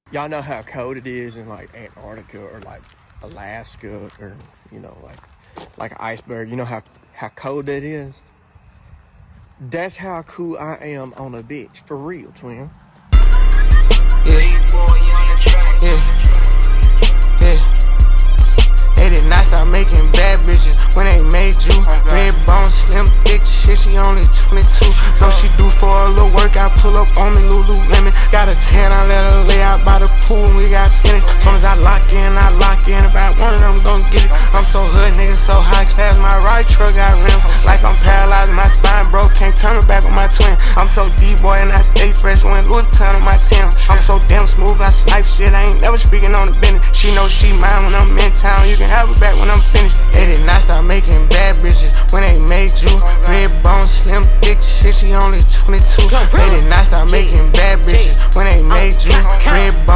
Y'all know how cold it is in like Antarctica or like Alaska or like an iceberg. You know how cold that is? That's how cool I am on a bitch. For real, twin. Yeah. Yeah. Yeah. They did not stop making bad bitches when they made you. Red bone, slim, thick shit, she only 22. Know she do for a little work, I pull up on me, Lululemon. Got a 10, I let her lay out by the pool, we got finished. Soon as I lock in, I lock in. If I want it, I'm gon' get it. I'm so hood, nigga, so high class. My right truck got rims, like I'm paralyzed, my spine broke, can't turn it back on my twin. I'm so D-boy and I stay fresh, when Louis Vuitton on my Tim. I'm so damn smooth, I snipe shit, I ain't never speaking on the business. She know she mine when I'm in town, you can have it back when I'm finished. They did not stop making bad bitches when they made you. Red bone, slim, thick shit, she only 22. They did not stop making bad bitches when they made you. Red bone.